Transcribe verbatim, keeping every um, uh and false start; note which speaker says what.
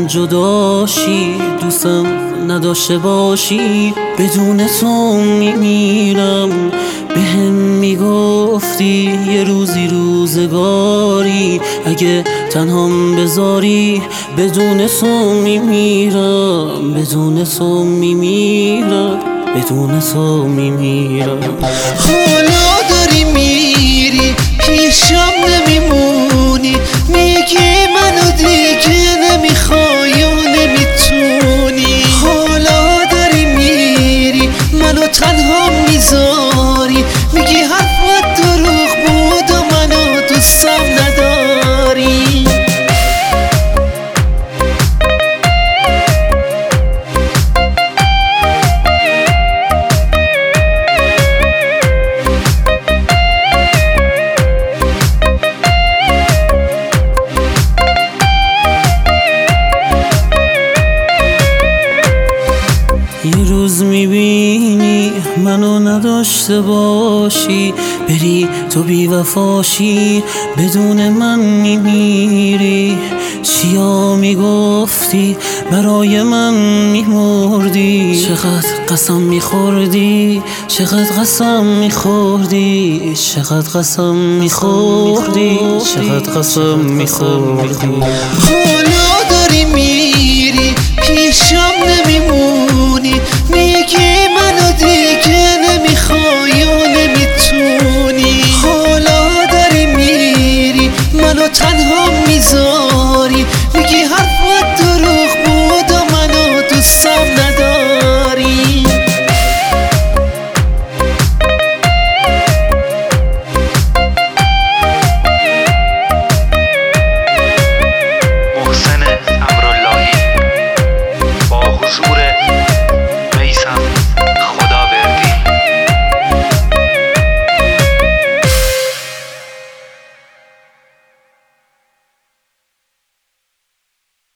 Speaker 1: من جداشی، دوستم نداشته باشی، بدون تو میمیرم. بهم میگفتی یه روزی روزگاری، اگه تنهام بذاری بدون تو میمیرم، بدون تو میمیرم، بدون تو میمیرم.
Speaker 2: حالا داری میری پیشم نمیمونی، میگی منو دیگه نمیخوای و نمیتونی. حالا داری میری منو تنها میذاری، میگی حرفت دروغ بود و منو دوستم نداری.
Speaker 1: یه روز میبینی منو نداشته باشی، بری تو بی وفاشی، بدون من میمیری. چیا میگفتی برای من میمردی، چقدر قسم میخوردی، چقدر قسم میخوردی، چقدر قسم میخوردی، چقدر قسم میخوردی.